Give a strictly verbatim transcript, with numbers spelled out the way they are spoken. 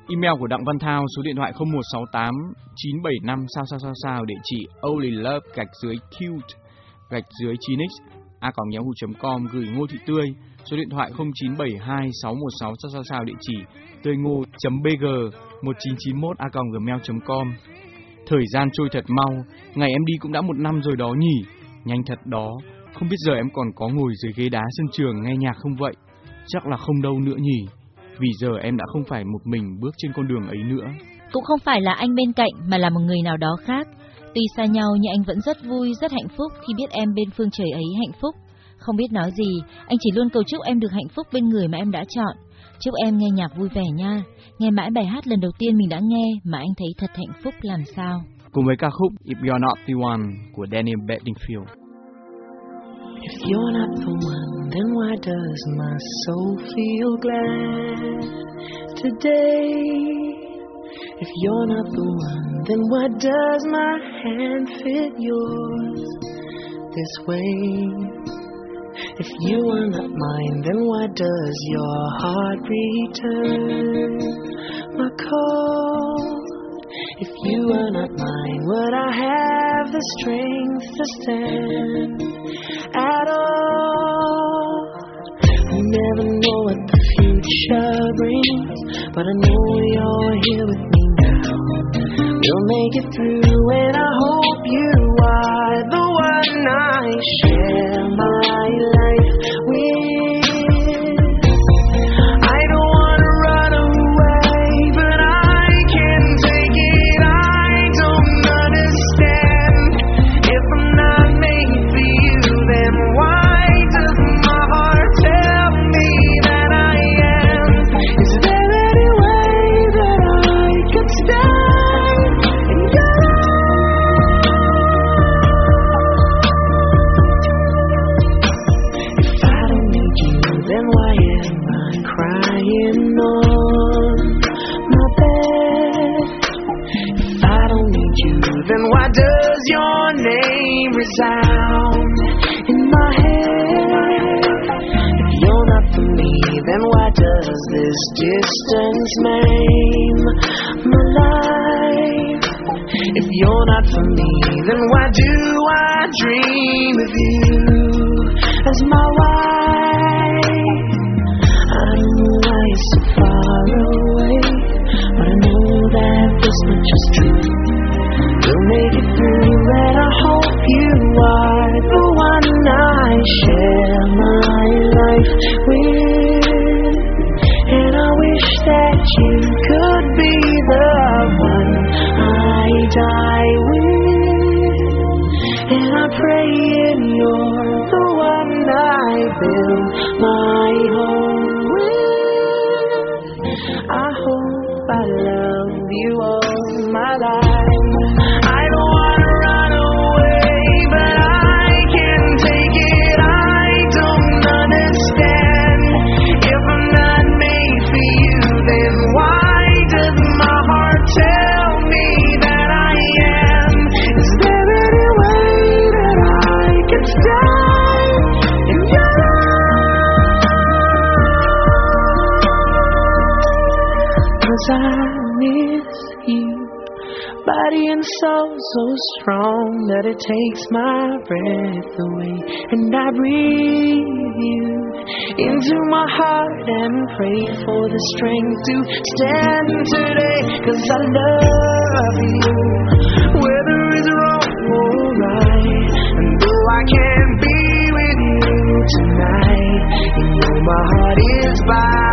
Email của Đặng Văn Thao, số điện thoại không một sáu tám chín bảy năm sao sao sao sao, địa chỉ onlylove gạch dưới cute gạch dưới chín x a còng yahoo chấm com. Gửi Ngô Thị Tươi, số điện thoại không chín bảy hai sáu một sáu sao sao sao, địa chỉ tươi ngô chấm bg một chín chín mốt a còng gmail chấm com. Thời gian trôi thật mau, ngày em đi cũng đã một năm rồi đó nhỉ. Nhanh thật đó, không biết giờ em còn có ngồi dưới ghế đá sân trường nghe nhạc không vậy? Chắc là không đâu nữa nhỉ, vì giờ em đã không phải một mình bước trên con đường ấy nữa. Cũng không phải là anh bên cạnh mà là một người nào đó khác. Tuy xa nhau nhưng anh vẫn rất vui, rất hạnh phúc khi biết em bên phương trời ấy hạnh phúc. Không biết nói gì, anh chỉ luôn cầu chúc em được hạnh phúc bên người mà em đã chọn. Chúc em nghe nhạc vui vẻ nha. Nghe mãi bài hát lần đầu tiên mình đã nghe mà anh thấy thật hạnh phúc làm sao. Cùng với ca khúc If You're Not The One của Daniel Bedingfield. If you're not the one, then why does my soul feel glad today? If you're not the one, then why does my hand fit yours this way? If you are not mine, then why does your heart return my call? If you are not mine, would I have the strength to stand at all? We never know what the future brings, but I know you're here with me now. We'll make it through, and I hope you are the one I share my life with. I don't wanna run away, but I can't take it. I don't understand. If I'm not made for you, then why does my heart tell me that I am? Is there any way that I could stay in your life? If I don't need you, then why am I crying on my bed? If I don't need you, then why does your name resound in my head? If you're not for me, then why does this distance maim my life? If you're not for me, then why do I dream of you as my wife? I don't know why you're so far away, but I know that this much is true. We'll make it through, and I hope you are the one I share my life with. And I wish that you could be the one I die with. And I pray and you're the one I build my home with. I hope I love you all my life. I don't wanna run away, but I can't take it. I don't understand. If I'm not made for you, then why does my heart tell me that I am? Is there any way that I can stay in your life? 'Cause I miss you, body and soul so strong that it takes my breath away. And I breathe you into my heart and pray for the strength to stand today. 'Cause I love you, whether it's wrong or right. And though I can't be with you tonight, you know my heart is by